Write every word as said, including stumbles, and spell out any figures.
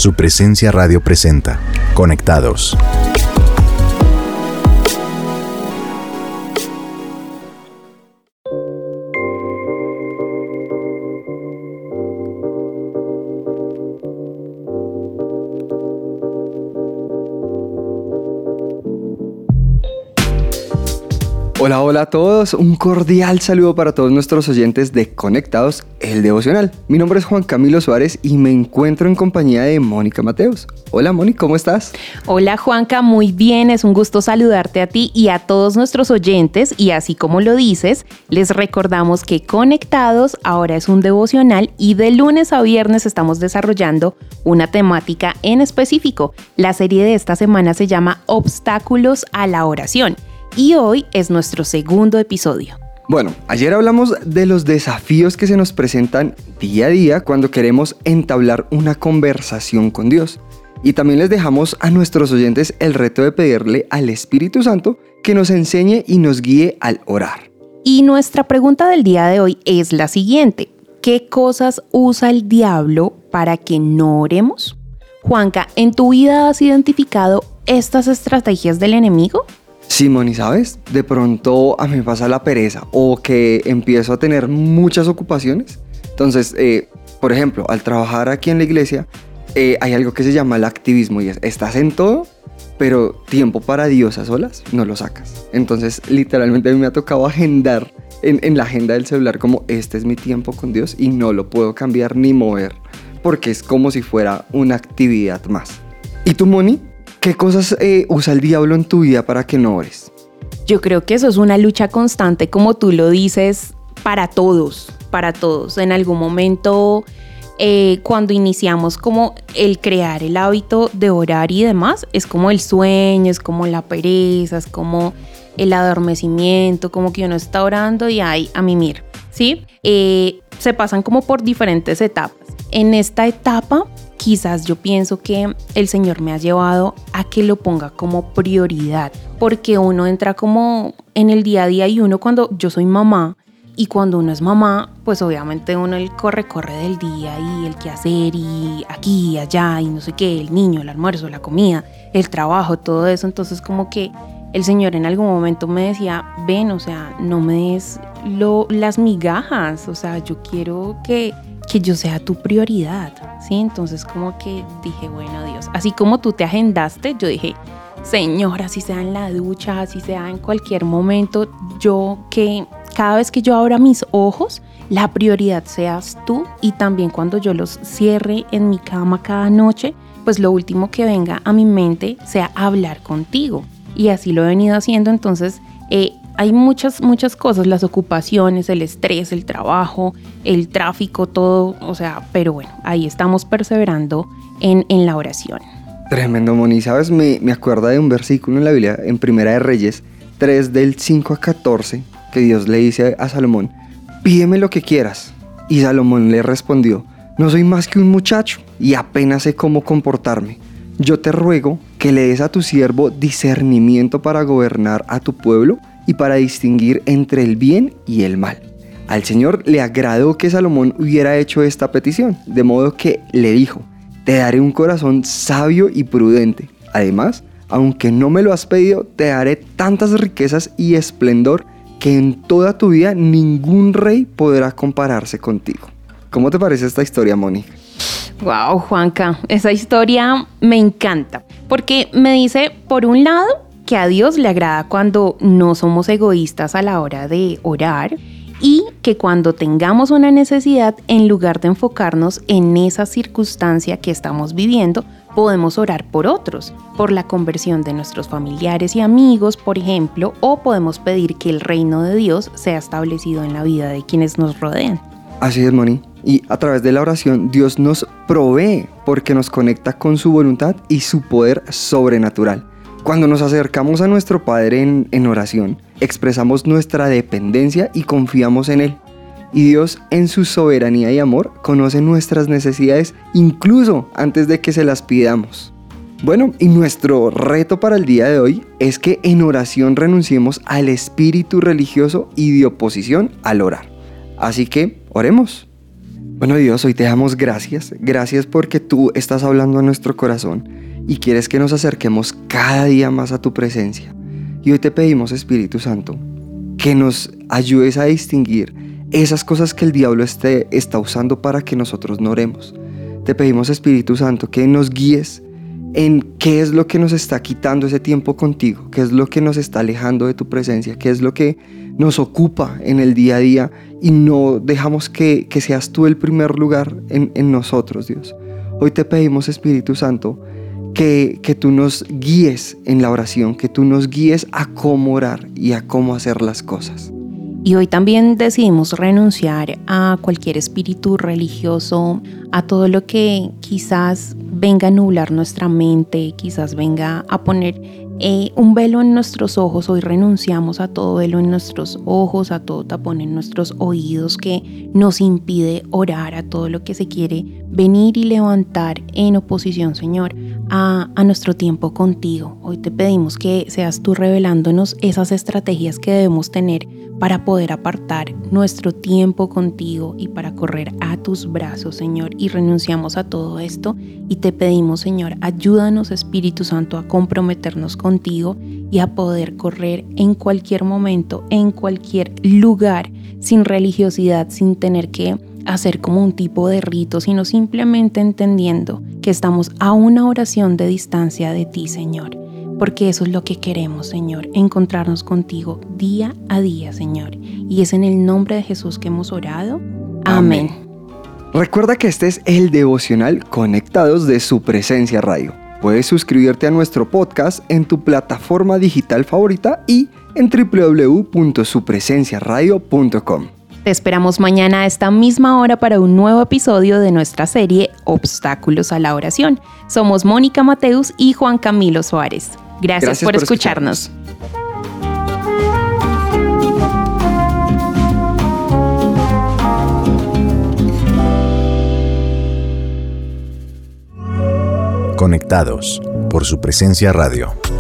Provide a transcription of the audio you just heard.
Su Presencia Radio presenta Conectados. Hola, hola a todos, un cordial saludo para todos nuestros oyentes de Conectados, el devocional. Mi nombre es Juan Camilo Suárez y me encuentro en compañía de Mónica Mateos. Hola Mónica, ¿cómo estás? Hola Juanca, muy bien, es un gusto saludarte a ti y a todos nuestros oyentes, y así como lo dices, les recordamos que Conectados ahora es un devocional y de lunes a viernes estamos desarrollando una temática en específico. La serie de esta semana se llama Obstáculos a la oración. Y hoy es nuestro segundo episodio. Bueno, ayer hablamos de los desafíos que se nos presentan día a día cuando queremos entablar una conversación con Dios. Y también les dejamos a nuestros oyentes el reto de pedirle al Espíritu Santo que nos enseñe y nos guíe al orar. Y nuestra pregunta del día de hoy es la siguiente: ¿qué cosas usa el diablo para que no oremos? Juanca, ¿en tu vida has identificado estas estrategias del enemigo? Simón, ¿y sabes? De pronto a mí me pasa la pereza o que empiezo a tener muchas ocupaciones. Entonces, eh, por ejemplo, al trabajar aquí en la iglesia, eh, hay algo que se llama el activismo y es, estás en todo, pero tiempo para Dios a solas no lo sacas. Entonces, literalmente a mí me ha tocado agendar en, en la agenda del celular como este es mi tiempo con Dios y no lo puedo cambiar ni mover porque es como si fuera una actividad más. ¿Y tú, Moni? ¿Qué cosas eh, usa el diablo en tu vida para que no ores? Yo creo que eso es una lucha constante, como tú lo dices, para todos, para todos. En algún momento, eh, cuando iniciamos como el crear el hábito de orar y demás, es como el sueño, es como la pereza, es como el adormecimiento, como que uno está orando y ay, a mimir, ¿sí? Eh, se pasan como por diferentes etapas. En esta etapa, quizás yo pienso que el Señor me ha llevado a que lo ponga como prioridad, porque uno entra como en el día a día y uno cuando yo soy mamá y cuando uno es mamá, pues obviamente uno el corre-corre del día y el quehacer y aquí y allá y no sé qué, el niño, el almuerzo, la comida, el trabajo, todo eso. Entonces como que el Señor en algún momento me decía, ven, o sea, no me des lo, las migajas, o sea, yo quiero que... que yo sea tu prioridad, ¿sí? Entonces como que dije, bueno, Dios, así como tú te agendaste, yo dije, Señor, así sea en la ducha, así sea en cualquier momento, yo que cada vez que yo abra mis ojos, la prioridad seas tú, y también cuando yo los cierre en mi cama cada noche, pues lo último que venga a mi mente sea hablar contigo. Y así lo he venido haciendo. Entonces, eh, hay muchas, muchas cosas, las ocupaciones, el estrés, el trabajo, el tráfico, todo, o sea, pero bueno, ahí estamos perseverando en, en la oración. Tremendo, Moni, ¿sabes? Me, me acuerda de un versículo en la Biblia, en Primera de Reyes tres, del cinco a catorce, que Dios le dice a Salomón, pídeme lo que quieras. Y Salomón le respondió, no soy más que un muchacho y apenas sé cómo comportarme. Yo te ruego que le des a tu siervo discernimiento para gobernar a tu pueblo y para distinguir entre el bien y el mal. Al Señor le agradó que Salomón hubiera hecho esta petición, de modo que le dijo, te daré un corazón sabio y prudente. Además, aunque no me lo has pedido, te daré tantas riquezas y esplendor que en toda tu vida ningún rey podrá compararse contigo. ¿Cómo te parece esta historia, Mónica? Wow, Juanca, esa historia me encanta, porque me dice, por un lado, que a Dios le agrada cuando no somos egoístas a la hora de orar, y que cuando tengamos una necesidad, en lugar de enfocarnos en esa circunstancia que estamos viviendo, podemos orar por otros, por la conversión de nuestros familiares y amigos, por ejemplo, o podemos pedir que el reino de Dios sea establecido en la vida de quienes nos rodean. Así es, Moni. Y a través de la oración, Dios nos provee porque nos conecta con su voluntad y su poder sobrenatural. Cuando nos acercamos a nuestro Padre en, en oración, expresamos nuestra dependencia y confiamos en Él. Y Dios, en su soberanía y amor, conoce nuestras necesidades incluso antes de que se las pidamos. Bueno, y nuestro reto para el día de hoy es que en oración renunciemos al espíritu religioso y de oposición al orar. Así que, oremos. Bueno, Dios, hoy te damos gracias. Gracias porque tú estás hablando a nuestro corazón y quieres que nos acerquemos cada día más a tu presencia. Y hoy te pedimos, Espíritu Santo, que nos ayudes a distinguir esas cosas que el diablo esté, está usando para que nosotros no oremos. Te pedimos, Espíritu Santo, que nos guíes en qué es lo que nos está quitando ese tiempo contigo, qué es lo que nos está alejando de tu presencia, qué es lo que nos ocupa en el día a día y no dejamos que, que seas tú el primer lugar en, en nosotros, Dios. Hoy te pedimos, Espíritu Santo, que, que tú nos guíes en la oración, que tú nos guíes a cómo orar y a cómo hacer las cosas. Y hoy también decidimos renunciar a cualquier espíritu religioso, a todo lo que quizás venga a nublar nuestra mente, quizás venga a poner eh, un velo en nuestros ojos. Hoy renunciamos a todo velo en nuestros ojos, a todo tapón en nuestros oídos que nos impide orar, a todo lo que se quiere venir y levantar en oposición, Señor, a, a nuestro tiempo contigo. Hoy te pedimos que seas tú revelándonos esas estrategias que debemos tener para poder apartar nuestro tiempo contigo y para correr a tus brazos, Señor. Y renunciamos a todo esto y te pedimos, Señor, ayúdanos, Espíritu Santo, a comprometernos contigo y a poder correr en cualquier momento, en cualquier lugar, sin religiosidad, sin tener que hacer como un tipo de rito, sino simplemente entendiendo que estamos a una oración de distancia de ti, Señor. Porque eso es lo que queremos, Señor, encontrarnos contigo día a día, Señor. Y es en el nombre de Jesús que hemos orado. Amén. Amén. Recuerda que este es el devocional Conectados de Su Presencia Radio. Puedes suscribirte a nuestro podcast en tu plataforma digital favorita y en doble u doble u doble u punto su presencia radio punto com. Te esperamos mañana a esta misma hora para un nuevo episodio de nuestra serie Obstáculos a la Oración. Somos Mónica Mateus y Juan Camilo Suárez. Gracias, Gracias por, por escucharnos. Conectados por Su Presencia Radio.